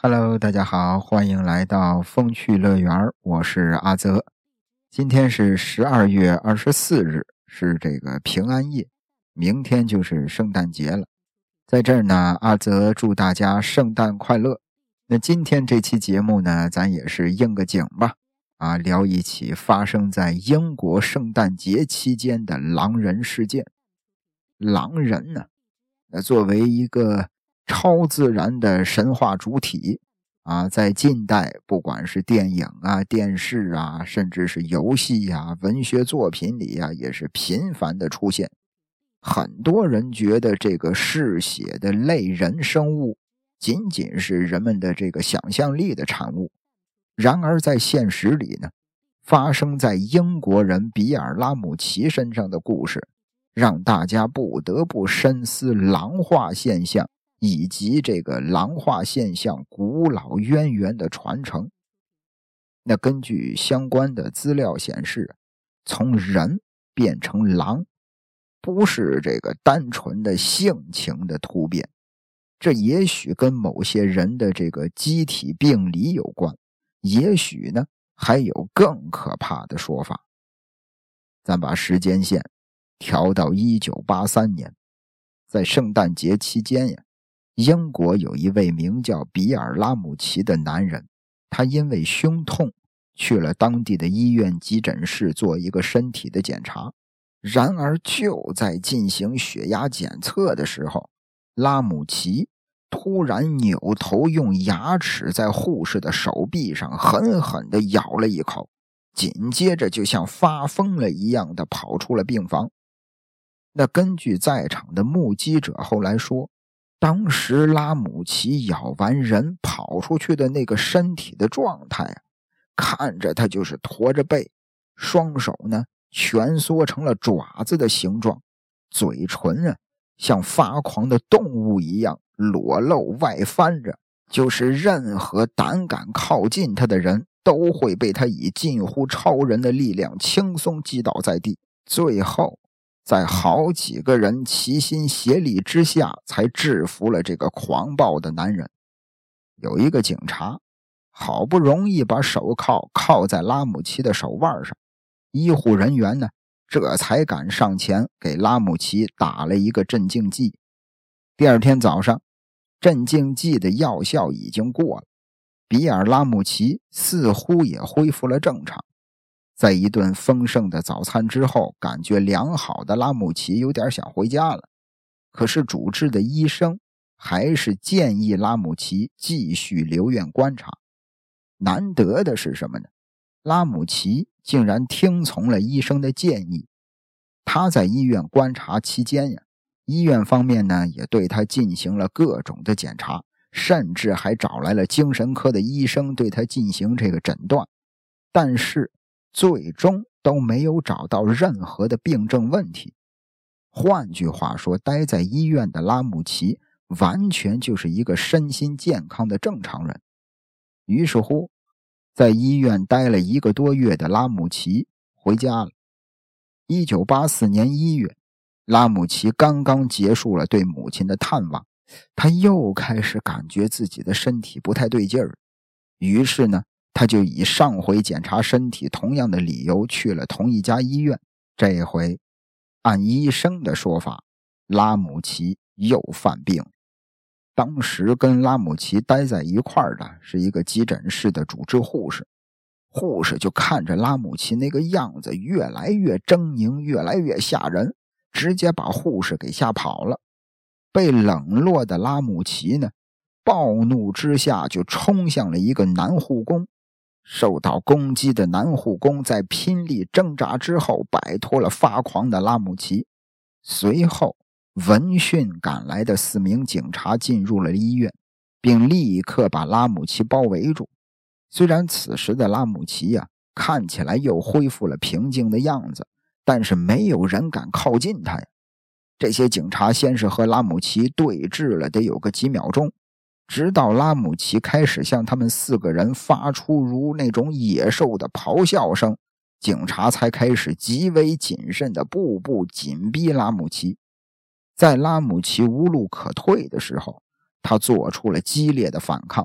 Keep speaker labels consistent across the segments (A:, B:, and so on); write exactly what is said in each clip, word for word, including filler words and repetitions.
A: Hello， 大家好，欢迎来到风趣乐园，我是阿泽。今天是十二月二十四日，是这个平安夜，明天就是圣诞节了。在这儿呢，阿泽祝大家圣诞快乐。那今天这期节目呢，咱也是应个景吧，啊，聊一起发生在英国圣诞节期间的狼人事件。狼人呢，那作为一个超自然的神话主体啊，在近代不管是电影啊、电视啊，甚至是游戏啊、文学作品里啊，也是频繁的出现。很多人觉得这个嗜血的类人生物仅仅是人们的这个想象力的产物。然而在现实里呢，发生在英国人比尔·拉姆齐身上的故事，让大家不得不深思狼化现象以及这个狼化现象古老渊源的传承。那根据相关的资料显示，从人变成狼不是这个单纯的性情的突变，这也许跟某些人的这个机体病理有关，也许呢还有更可怕的说法。咱把时间线调到一九八三年，在圣诞节期间呀，英国有一位名叫比尔·拉姆齐的男人，他因为胸痛去了当地的医院急诊室做一个身体的检查。然而就在进行血压检测的时候，拉姆齐突然扭头用牙齿在护士的手臂上狠狠地咬了一口，紧接着就像发疯了一样的跑出了病房。那根据在场的目击者后来说，当时拉姆齐咬完人跑出去的那个身体的状态啊，看着他就是驼着背，双手呢蜷缩成了爪子的形状，嘴唇啊像发狂的动物一样裸露外翻着，就是任何胆敢靠近他的人都会被他以近乎超人的力量轻松击倒在地。最后在好几个人齐心协力之下才制服了这个狂暴的男人。有一个警察好不容易把手铐铐在拉姆齐的手腕上，医护人员呢这才敢上前给拉姆齐打了一个镇静剂。第二天早上，镇静剂的药效已经过了，比尔·拉姆齐似乎也恢复了正常。在一顿丰盛的早餐之后，感觉良好的拉姆齐有点想回家了，可是主治的医生还是建议拉姆齐继续留院观察。难得的是什么呢？拉姆齐竟然听从了医生的建议。他在医院观察期间呀，医院方面呢也对他进行了各种的检查，甚至还找来了精神科的医生对他进行这个诊断，但是最终都没有找到任何的病症问题。换句话说，待在医院的拉姆齐完全就是一个身心健康的正常人。于是乎，在医院待了一个多月的拉姆齐回家了。一九八四年一月，拉姆齐刚刚结束了对母亲的探望，他又开始感觉自己的身体不太对劲儿。于是呢，他就以上回检查身体同样的理由去了同一家医院。这回按医生的说法，拉姆齐又犯病。当时跟拉姆齐待在一块儿的是一个急诊室的主治护士，护士就看着拉姆齐那个样子越来越狰狞，越来越吓人，直接把护士给吓跑了。被冷落的拉姆齐呢，暴怒之下就冲向了一个男护工。受到攻击的男护工在拼力挣扎之后摆脱了发狂的拉姆齐。随后闻讯赶来的四名警察进入了医院，并立刻把拉姆齐包围住。虽然此时的拉姆齐呀、啊、看起来又恢复了平静的样子，但是没有人敢靠近他呀。这些警察先是和拉姆齐对峙了得有个几秒钟，直到拉姆齐开始向他们四个人发出如那种野兽的咆哮声，警察才开始极为谨慎地步步紧逼拉姆齐。在拉姆齐无路可退的时候，他做出了激烈的反抗，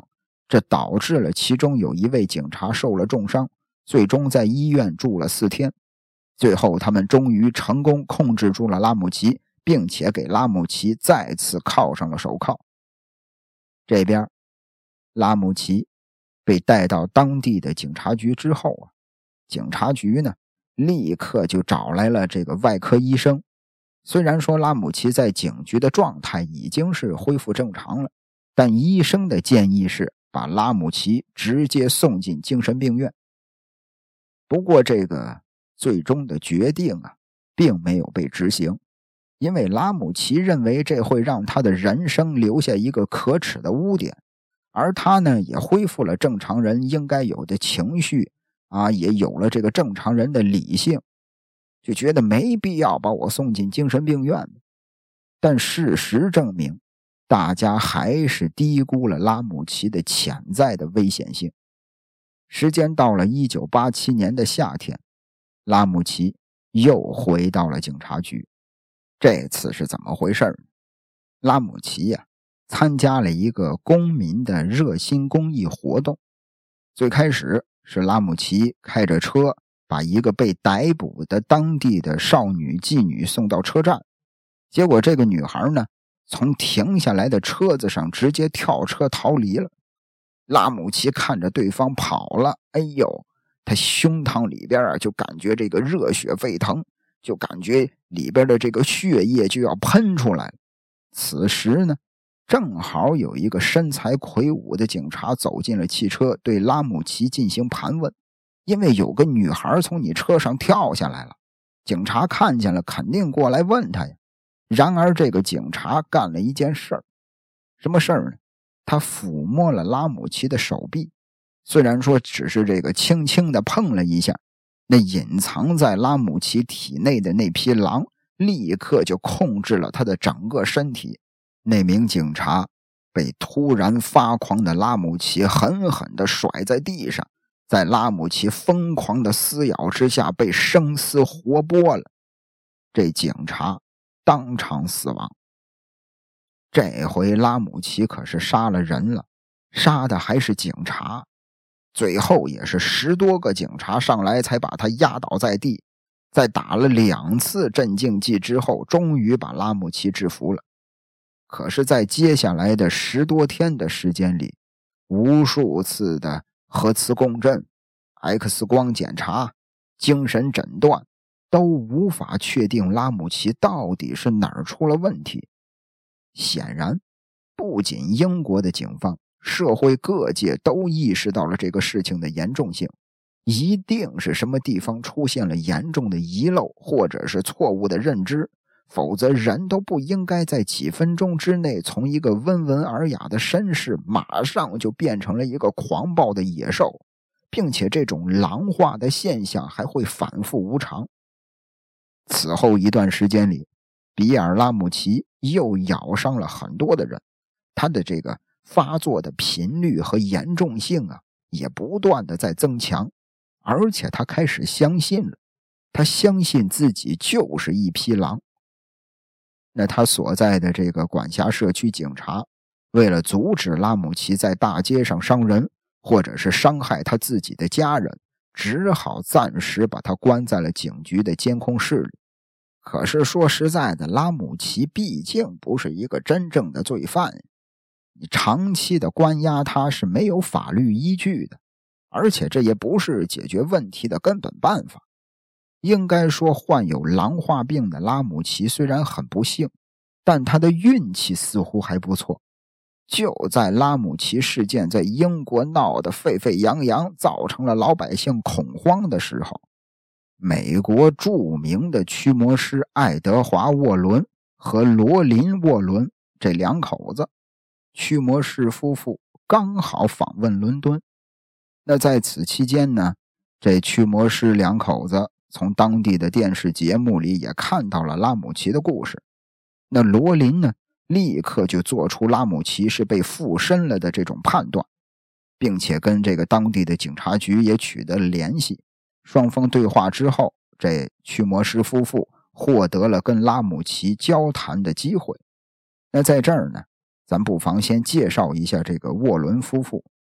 A: 这导致了其中有一位警察受了重伤，最终在医院住了四天。最后他们终于成功控制住了拉姆齐，并且给拉姆齐再次铐上了手铐。这边拉姆齐被带到当地的警察局之后啊，警察局呢立刻就找来了这个外科医生。虽然说拉姆齐在警局的状态已经是恢复正常了，但医生的建议是把拉姆齐直接送进精神病院。不过这个最终的决定啊，并没有被执行，因为拉姆齐认为这会让他的人生留下一个可耻的污点，而他呢也恢复了正常人应该有的情绪啊，也有了这个正常人的理性，就觉得没必要把我送进精神病院。但事实证明，大家还是低估了拉姆齐的潜在的危险性。时间到了一九八七年的夏天，拉姆齐又回到了警察局。这次是怎么回事呢？拉姆齐呀、啊，参加了一个公民的热心公益活动。最开始是拉姆齐开着车把一个被逮捕的当地的少女妓女送到车站，结果这个女孩呢，从停下来的车子上直接跳车逃离了。拉姆齐看着对方跑了，哎呦，他胸膛里边啊就感觉这个热血沸腾，就感觉里边的这个血液就要喷出来了。此时呢，正好有一个身材魁梧的警察走进了汽车，对拉姆齐进行盘问。因为有个女孩从你车上跳下来了，警察看见了肯定过来问他呀。然而这个警察干了一件事儿，什么事儿呢？他抚摸了拉姆齐的手臂，虽然说只是这个轻轻的碰了一下，那隐藏在拉姆齐体内的那匹狼立刻就控制了他的整个身体。那名警察被突然发狂的拉姆齐狠狠地甩在地上，在拉姆齐疯狂的撕咬之下被生撕活剥了。这警察当场死亡。这回拉姆齐可是杀了人了，杀的还是警察，最后也是十多个警察上来才把他压倒在地，在打了两次镇静剂之后，终于把拉姆齐制服了。可是在接下来的十多天的时间里，无数次的核磁共振、X 光检查、精神诊断都无法确定拉姆齐到底是哪儿出了问题。显然，不仅英国的警方，社会各界都意识到了这个事情的严重性，一定是什么地方出现了严重的遗漏，或者是错误的认知，否则人都不应该在几分钟之内从一个温文尔雅的绅士马上就变成了一个狂暴的野兽，并且这种狼化的现象还会反复无常。此后一段时间里，比尔拉姆齐又咬伤了很多的人，他的这个发作的频率和严重性啊，也不断的在增强，而且他开始相信了，他相信自己就是一匹狼。那他所在的这个管辖社区警察，为了阻止拉姆齐在大街上伤人，或者是伤害他自己的家人，只好暂时把他关在了警局的监控室里。可是说实在的，拉姆齐毕竟不是一个真正的罪犯，你长期的关押他是没有法律依据的，而且这也不是解决问题的根本办法。应该说，患有狼化病的拉姆齐虽然很不幸，但他的运气似乎还不错。就在拉姆齐事件在英国闹得沸沸扬扬，造成了老百姓恐慌的时候，美国著名的驱魔师爱德华·沃伦和罗琳·沃伦这两口子，驱魔师夫妇刚好访问伦敦。那在此期间呢，这驱魔师两口子从当地的电视节目里也看到了拉姆齐的故事。那罗琳呢，立刻就做出拉姆齐是被附身了的这种判断，并且跟这个当地的警察局也取得了联系。双方对话之后，这驱魔师夫妇获得了跟拉姆齐交谈的机会。那在这儿呢，咱不妨先介绍一下这个沃伦夫妇。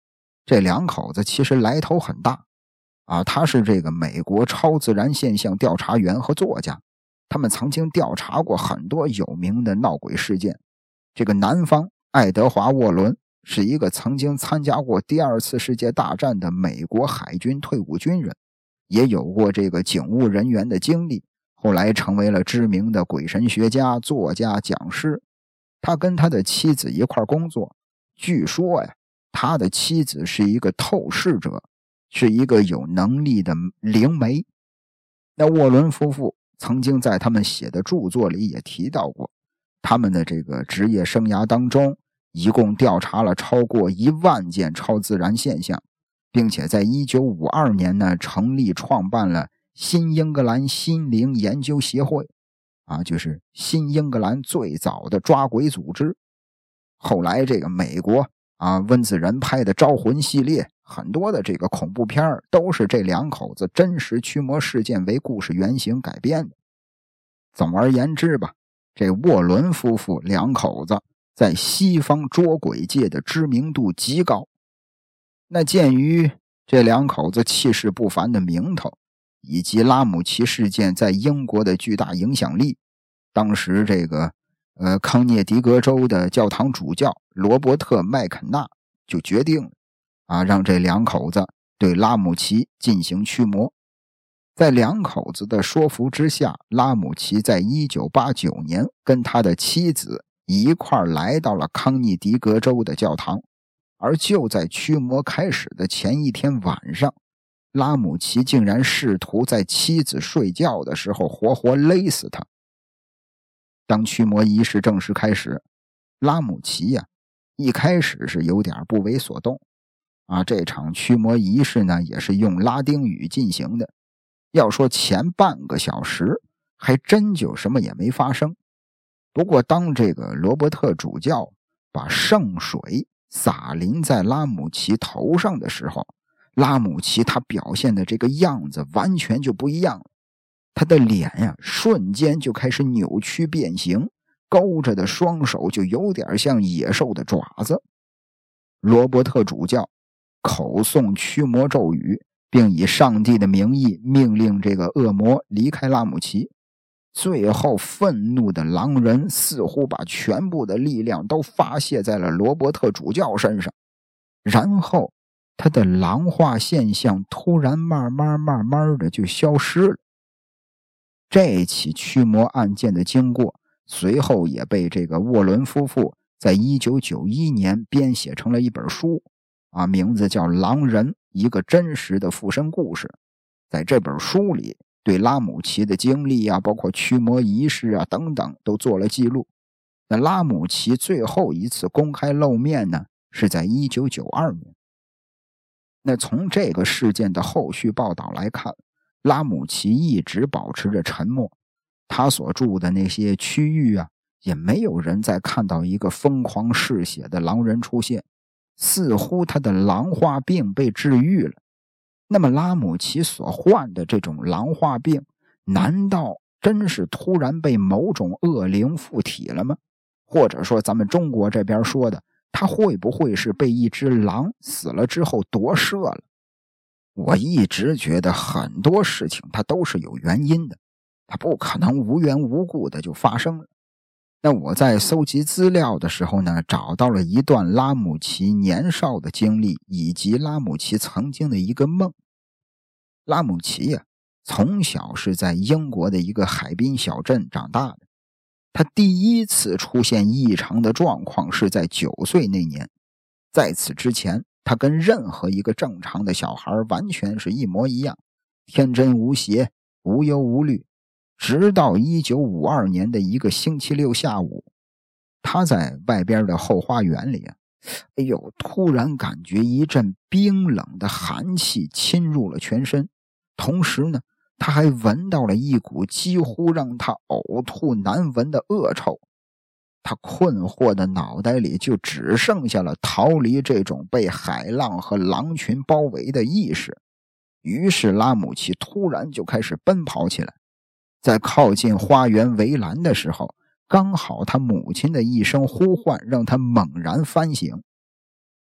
A: 这两口子其实来头很大啊，他是这个美国超自然现象调查员和作家，他们曾经调查过很多有名的闹鬼事件。这个南方爱德华·沃伦是一个曾经参加过第二次世界大战的美国海军退伍军人，也有过这个警务人员的经历，后来成为了知名的鬼神学家、作家、讲师。他跟他的妻子一块工作，据说呀，他的妻子是一个透视者，是一个有能力的灵媒。那沃伦夫妇曾经在他们写的著作里也提到过，他们的这个职业生涯当中一共调查了超过一万件超自然现象，并且在一九五二年呢成立创办了新英格兰心灵研究协会啊，就是新英格兰最早的抓鬼组织。后来这个美国啊温子仁拍的招魂系列，很多的这个恐怖片都是这两口子真实驱魔事件为故事原型改编的。总而言之吧，这沃伦夫妇两口子在西方捉鬼界的知名度极高。那鉴于这两口子气势不凡的名头，以及拉姆齐事件在英国的巨大影响力，当时这个呃康涅狄格州的教堂主教罗伯特·麦肯纳就决定了啊，让这两口子对拉姆齐进行驱魔。在两口子的说服之下，拉姆齐在一九八九年跟他的妻子一块来到了康涅狄格州的教堂，而就在驱魔开始的前一天晚上，拉姆齐竟然试图在妻子睡觉的时候活活勒死他。当驱魔仪式正式开始，拉姆齐呀、啊，一开始是有点不为所动啊。这场驱魔仪式呢，也是用拉丁语进行的。要说前半个小时，还真就什么也没发生。不过，当这个罗伯特主教把圣水洒淋在拉姆齐头上的时候，拉姆齐他表现的这个样子完全就不一样了。他的脸呀、啊，瞬间就开始扭曲变形，勾着的双手就有点像野兽的爪子。罗伯特主教口诵驱魔咒语，并以上帝的名义命令这个恶魔离开拉姆齐。最后愤怒的狼人似乎把全部的力量都发泄在了罗伯特主教身上，然后他的狼化现象突然慢慢慢慢的就消失了。这起驱魔案件的经过随后也被这个沃伦夫妇在一九九一年编写成了一本书啊，名字叫《狼人：一个真实的附身故事》。在这本书里，对拉姆齐的经历啊，包括驱魔仪式啊等等都做了记录。那拉姆齐最后一次公开露面呢，是在一九九二年。那从这个事件的后续报道来看，拉姆齐一直保持着沉默，他所住的那些区域啊，也没有人再看到一个疯狂嗜血的狼人出现，似乎他的狼化病被治愈了。那么拉姆齐所患的这种狼化病，难道真是突然被某种恶灵附体了吗？或者说咱们中国这边说的，他会不会是被一只狼死了之后夺舍了？我一直觉得很多事情它都是有原因的，它不可能无缘无故的就发生了。那我在搜集资料的时候呢，找到了一段拉姆齐年少的经历，以及拉姆齐曾经的一个梦。拉姆齐呀、啊，从小是在英国的一个海滨小镇长大的。他第一次出现异常的状况是在九岁那年，在此之前，他跟任何一个正常的小孩完全是一模一样，天真无邪，无忧无虑。直到一九五二年的一个星期六下午，他在外边的后花园里啊，哎呦，突然感觉一阵冰冷的寒气侵入了全身，同时呢，他还闻到了一股几乎让他呕吐难闻的恶臭。他困惑的脑袋里就只剩下了逃离这种被海浪和狼群包围的意识。于是拉姆齐突然就开始奔跑起来。在靠近花园围栏的时候，刚好他母亲的一声呼唤让他猛然翻醒。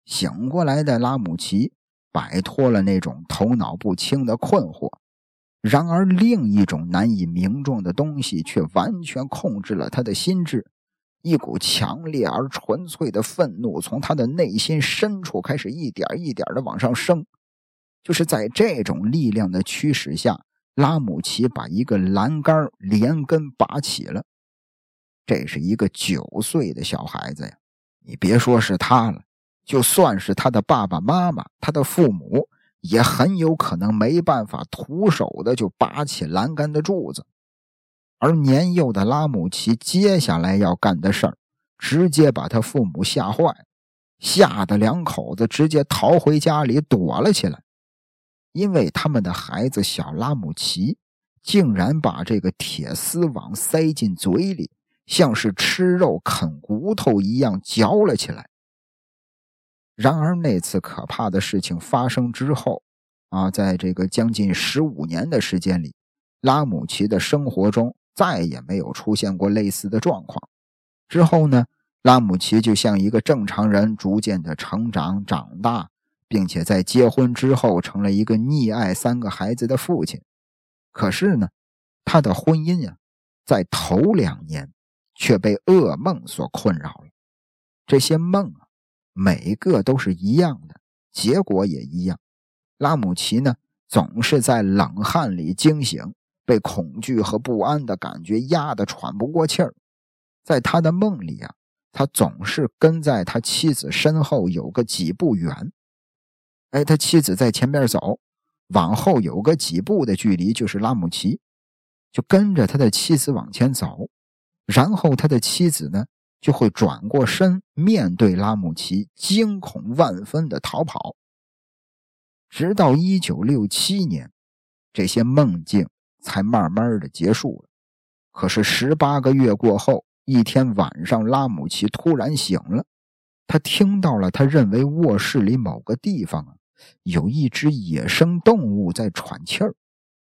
A: 醒过来的拉姆齐摆脱了那种头脑不清的困惑，然而另一种难以名状的东西却完全控制了他的心智，一股强烈而纯粹的愤怒从他的内心深处开始一点一点的往上升。就是在这种力量的驱使下，拉姆齐把一个栏杆连根拔起了。这是一个九岁的小孩子呀，你别说是他了，就算是他的爸爸妈妈，他的父母，也很有可能没办法徒手的就拔起栏杆的柱子。而年幼的拉姆齐接下来要干的事儿，直接把他父母吓坏，吓得两口子直接逃回家里躲了起来。因为他们的孩子小拉姆齐竟然把这个铁丝网塞进嘴里，像是吃肉啃骨头一样嚼了起来。然而那次可怕的事情发生之后啊，在这个将近十五年的时间里，拉姆齐的生活中再也没有出现过类似的状况。之后呢，拉姆齐就像一个正常人逐渐的成长长大，并且在结婚之后成了一个溺爱三个孩子的父亲。可是呢，他的婚姻啊，在头两年却被噩梦所困扰了。这些梦啊，每个都是一样的，结果也一样。拉姆齐呢，总是在冷汗里惊醒，被恐惧和不安的感觉压得喘不过气儿。在他的梦里啊，他总是跟在他妻子身后有个几步远。哎，他妻子在前边走，往后有个几步的距离就是拉姆齐，就跟着他的妻子往前走，然后他的妻子呢就会转过身面对拉姆齐，惊恐万分的逃跑。直到一九六七年，这些梦境才慢慢的结束了。可是十八个月过后，一天晚上，拉姆齐突然醒了，他听到了他认为卧室里某个地方啊，有一只野生动物在喘气儿。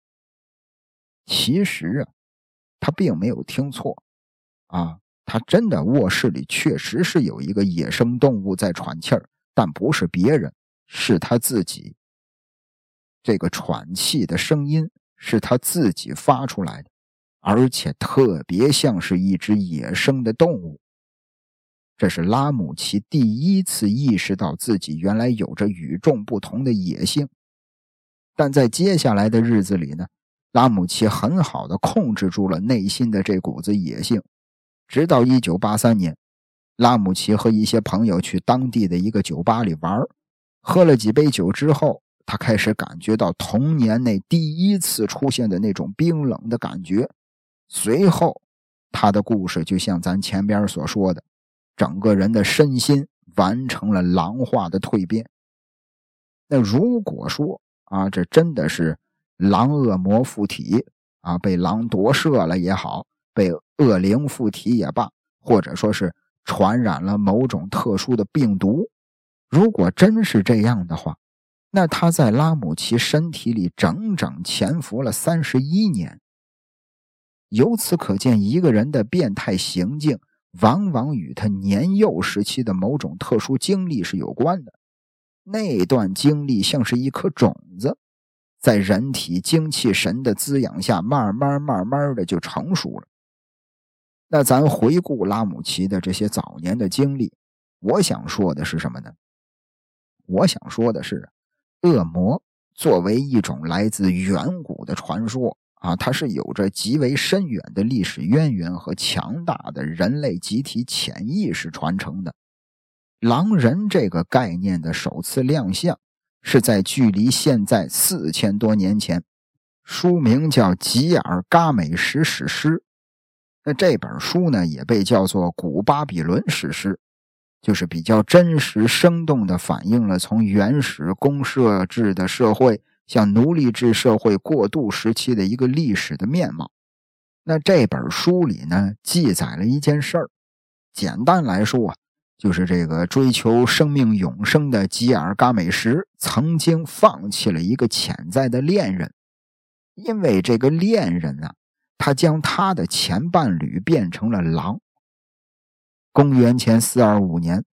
A: 其实啊，他并没有听错啊，他真的卧室里确实是有一个野生动物在喘气儿，但不是别人，是他自己。这个喘气的声音是他自己发出来的，而且特别像是一只野生的动物。这是拉姆齐第一次意识到自己原来有着与众不同的野性。但在接下来的日子里呢，拉姆齐很好地控制住了内心的这股子野性。直到一九八三年，拉姆齐和一些朋友去当地的一个酒吧里玩，喝了几杯酒之后，他开始感觉到童年内第一次出现的那种冰冷的感觉。随后他的故事就像咱前边所说的，整个人的身心完成了狼化的蜕变。那如果说啊，这真的是狼恶魔附体啊，被狼夺舍了也好，被恶灵附体也罢，或者说是传染了某种特殊的病毒，如果真是这样的话，那他在拉姆齐身体里整整潜伏了三十一年。由此可见，一个人的变态行径往往与他年幼时期的某种特殊经历是有关的。那段经历像是一颗种子，在人体精气神的滋养下，慢慢慢慢的就成熟了。那咱回顾拉姆齐的这些早年的经历，我想说的是什么呢？我想说的是，恶魔作为一种来自远古的传说啊，它是有着极为深远的历史渊源和强大的人类集体潜意识传承的。狼人这个概念的首次亮相是在距离现在四千多年前，书名叫《吉尔嘎美什史诗》。那这本书呢，也被叫做古巴比伦史诗，就是比较真实生动地反映了从原始公社制的社会向奴隶制社会过渡时期的一个历史的面貌。那这本书里呢，记载了一件事儿，简单来说啊，就是这个追求生命永生的吉尔嘎美什曾经放弃了一个潜在的恋人，因为这个恋人啊，他将他的前伴侣变成了狼。公元前四二五年，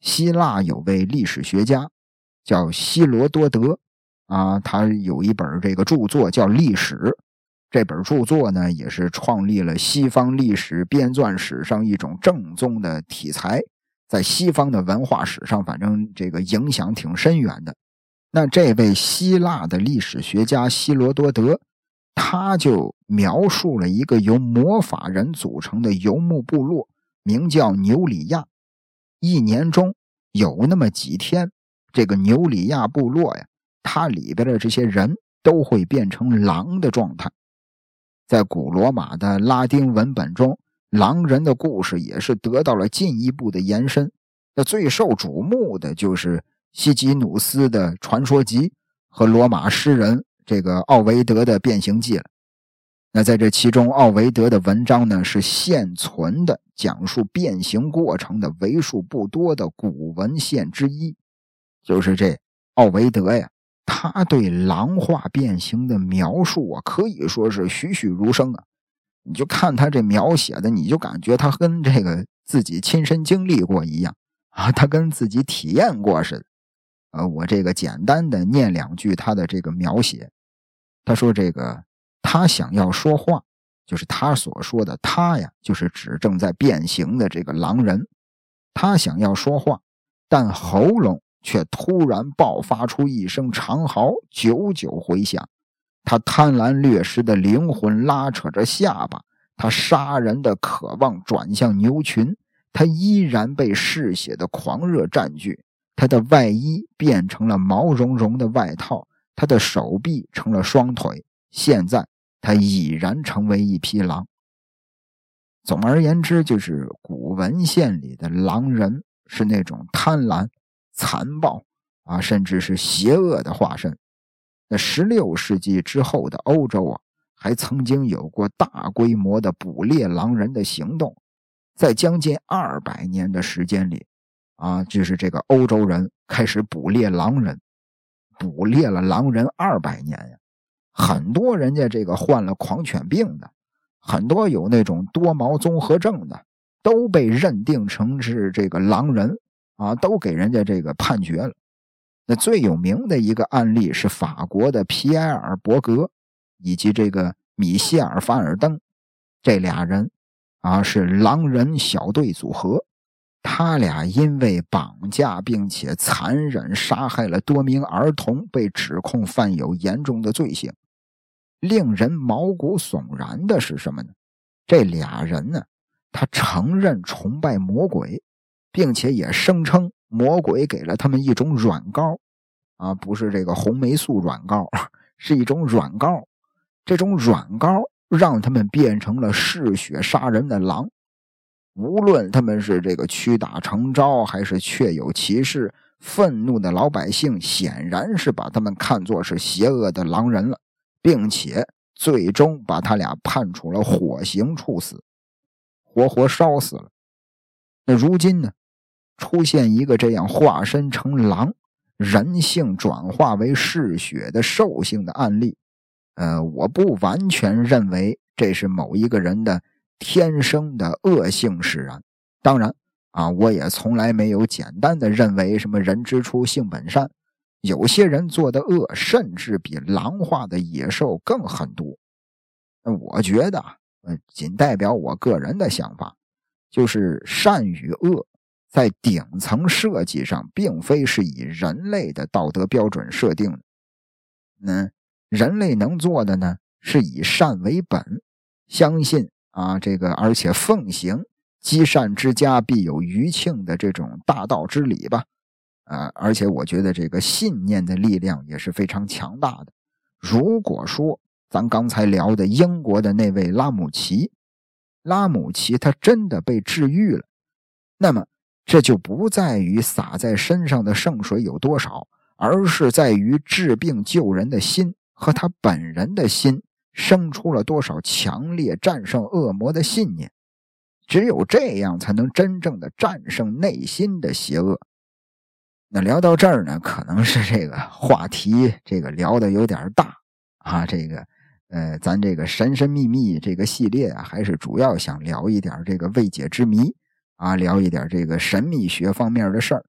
A: 希腊有位历史学家叫希罗多德啊，他有一本这个著作叫《历史》，这本著作呢也是创立了西方历史编纂史上一种正宗的题材，在西方的文化史上反正这个影响挺深远的。那这位希腊的历史学家希罗多德，他就描述了一个由魔法人组成的游牧部落，名叫纽里亚。一年中有那么几天，这个纽里亚部落呀，它里边的这些人都会变成狼的状态。在古罗马的拉丁文本中，狼人的故事也是得到了进一步的延伸。那最受瞩目的就是希吉努斯的传说集和罗马诗人这个奥维德的变形记了。那在这其中，奥维德的文章呢是现存的讲述变形过程的为数不多的古文献之一。就是这奥维德呀，他对狼化变形的描述啊，可以说是栩栩如生啊。你就看他这描写的，你就感觉他跟这个自己亲身经历过一样啊，他跟自己体验过似的。呃，我这个简单的念两句他的这个描写。他说这个他想要说话，就是他所说的他呀，就是指正在变形的这个狼人。他想要说话，但喉咙却突然爆发出一声长嚎，久久回响。他贪婪掠食的灵魂拉扯着下巴，他杀人的渴望转向牛群，他依然被嗜血的狂热占据。他的外衣变成了毛茸茸的外套，他的手臂成了双腿，现在他已然成为一匹狼。总而言之，就是古文献里的狼人是那种贪婪、残暴啊，甚至是邪恶的化身。那十六世纪之后的欧洲啊，还曾经有过大规模的捕猎狼人的行动。在将近二百年的时间里啊，就是这个欧洲人开始捕猎狼人，捕猎了狼人二百年呀。很多人家这个患了狂犬病的，很多有那种多毛综合症的，都被认定成是这个狼人啊，都给人家这个判决了。那最有名的一个案例是法国的皮埃尔·伯格以及这个米歇尔·凡尔登，这俩人啊是狼人小队组合。他俩因为绑架并且残忍杀害了多名儿童，被指控犯有严重的罪行。令人毛骨悚然的是什么呢？这俩人呢，他承认崇拜魔鬼，并且也声称魔鬼给了他们一种软膏啊，不是这个红霉素软膏，是一种软膏。这种软膏让他们变成了嗜血杀人的狼。无论他们是这个屈打成招还是确有其事，愤怒的老百姓显然是把他们看作是邪恶的狼人了，并且最终把他俩判处了火刑处死，活活烧死了。那如今呢，出现一个这样化身成狼，人性转化为嗜血的兽性的案例，呃，我不完全认为这是某一个人的天生的恶性使然。当然啊，我也从来没有简单的认为什么人之初性本善，有些人做的恶甚至比狼化的野兽更狠毒。我觉得呃，仅代表我个人的想法，就是善与恶在顶层设计上并非是以人类的道德标准设定的。嗯，人类能做的呢，是以善为本，相信啊，这个而且奉行积善之家必有余庆的这种大道之理吧。呃，而且我觉得这个信念的力量也是非常强大的。如果说咱刚才聊的英国的那位拉姆齐，拉姆齐他真的被治愈了，那么这就不在于洒在身上的圣水有多少，而是在于治病救人的心和他本人的心生出了多少强烈战胜恶魔的信念。只有这样才能真正的战胜内心的邪恶。那聊到这儿呢，可能是这个话题这个聊的有点大啊，这个呃，咱这个神神秘秘这个系列啊，还是主要想聊一点这个未解之谜啊，聊一点这个神秘学方面的事儿。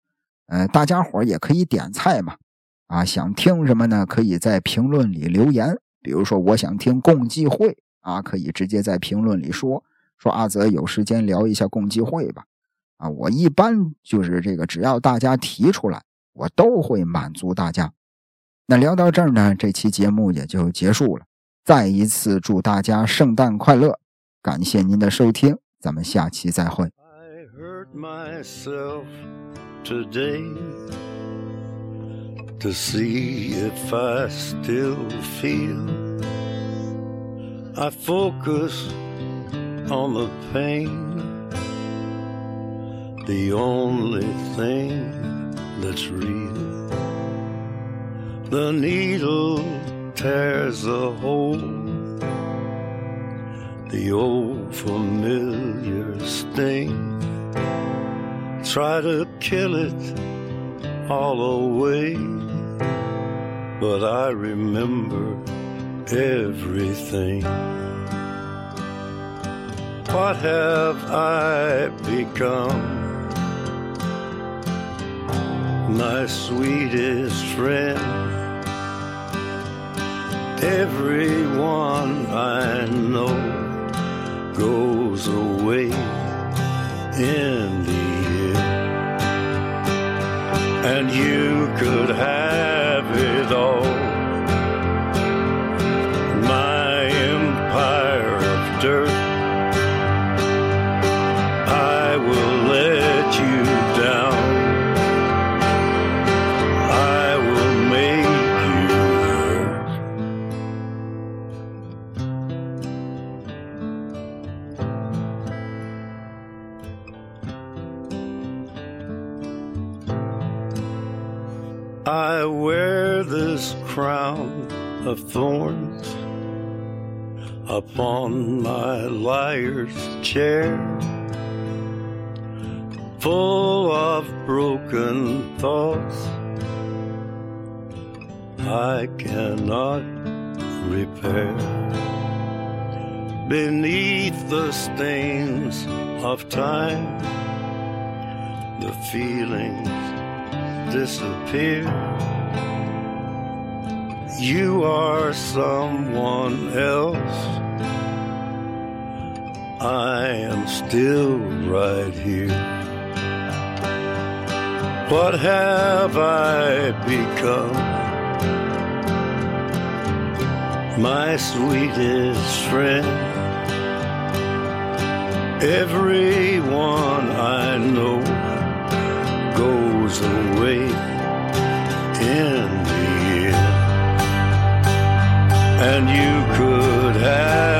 A: 呃，大家伙也可以点菜嘛，啊，想听什么呢？可以在评论里留言。比如说我想听共济会啊，可以直接在评论里说，说阿泽有时间聊一下共济会吧。啊，我一般就是这个，只要大家提出来，我都会满足大家。那聊到这儿呢，这期节目也就结束了。再一次祝大家圣诞快乐，感谢您的收听，咱们下期再会。
B: I hurt myself today to see if I still feel. I focus on the pain, the only thing that's real. The needle tears a hole, the old familiar sting. Try to kill it all away, but I remember everything. What have I become? My sweetest friend. Everyone I know goes away in the end, and you could have it all. My empire of dirt, I will let you down. I will make you hurt. I wear this crown of thorns upon my liar's chair, full of broken thoughts I cannot repair. Beneath the stains of time, the feelings disappear. You are someone else, I am still right here. What have I become? My sweetest friend. Everyone I know goes away in the end, and you could have